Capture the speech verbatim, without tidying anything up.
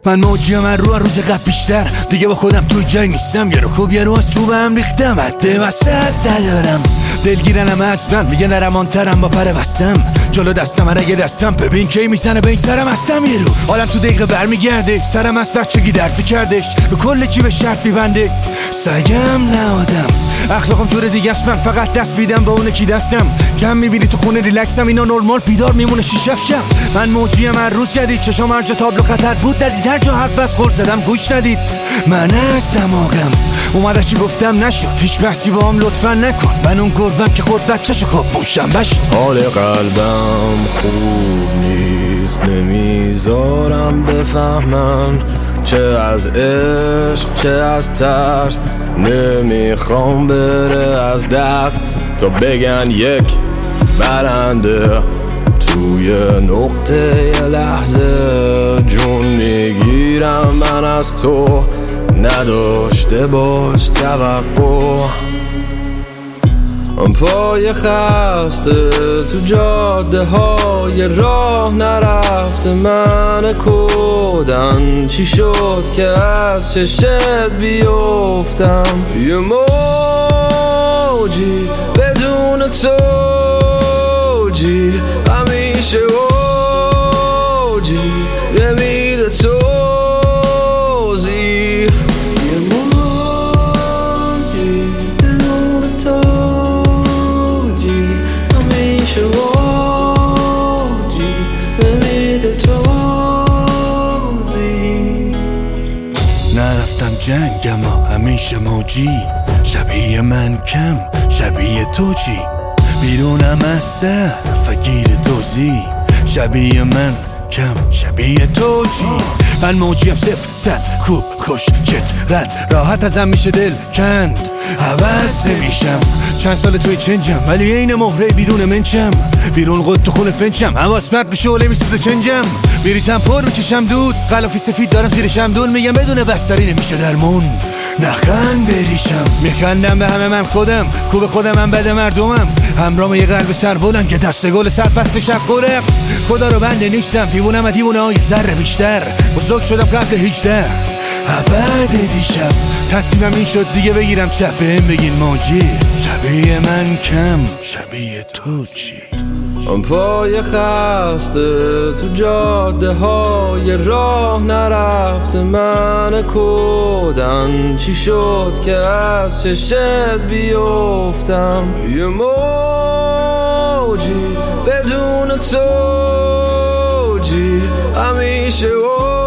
من موجیم من رو روز قبل بیشتر دیگه با خودم توی جای نیستم. یه رو خوب یه رو از تو به هم ریختم. حد وسط ندارم دلگیرنم از من میگه نرمانترم با پر بستم جلو دستم اگه دستم ببین کی میزنه به این سرم هستم. یه رو حالم تو دقیقه برمیگرده سرم از بچگی درد میکردش رو کل چی به شرط میبنده سگم نه آدم اخلاقم جور دیگه است. من فقط دست بیدم به اونه کی دستم کم میبینی تو خونه ریلکسم اینا نورمال بیدار میمونه شیشفشم. من موجیم هر روز جدید چشام هر جا تابلو خطر بود ندید هر جا حرف از خورد زدم گوش ندید. من از دماغم اومده چی گفتم نشد هیچ بحثی با هم لطفا نکن. من اون گربم که خورد بچه‌شو خواب موشم بشد. حال قلبم خوب نیست نمیذارم بفهمن چه از عشق چه از ترس نمیخوام بره از دست تا بگن یک برنده توی نقطه یه لحظه جون میگیرم من از تو نداشته باش توقع. پای خسته تو جاده های راه نرفته من کودن چی شد که از چشت بیفتم. یه موجی بدون توجی همیشه اوجی نمیده توزی. یه موجی بدون توجی همیشه اوجی نمیده توزی. نرفتم جنگ اما همیشه موجی شبیه من کم شبیه تو چی بیرونم از سر فگیر توزی شبیه من کم شبیه تو چی. من موجیم صفر صد خوب خوش چت رد راحت ازم میشه دل کند عوض نمیشم. چند سال توی چنجم ولی این مهره بیرون منچم بیرون قد تو خونه فنچم حواس مرد به شعله میسوزه چنجم بریزم پر میکشم دود غلافی سفید دارم زیرشم دول میگم بدون بستری نمیشه درمون نخند بریشم. میخندم به همه من خودم خوب خودم من بد مردمم همرام یه قلب سر بلند که دست گل سر فصل شب قرق. خدا رو بنده نیستم دیوونم و دیوونه های ذره بیشتر بزرگ شدم قبل هجده ابد دیشب تصمیمم این شد دیگه بگیرم چپ بهم بگین موجی شبیه من کم شبیه تو چی. پای خسته تو جاده های راه نرفته من کودن چی شد که از چشت بیفتم. یه موجی بدون توجی همیشه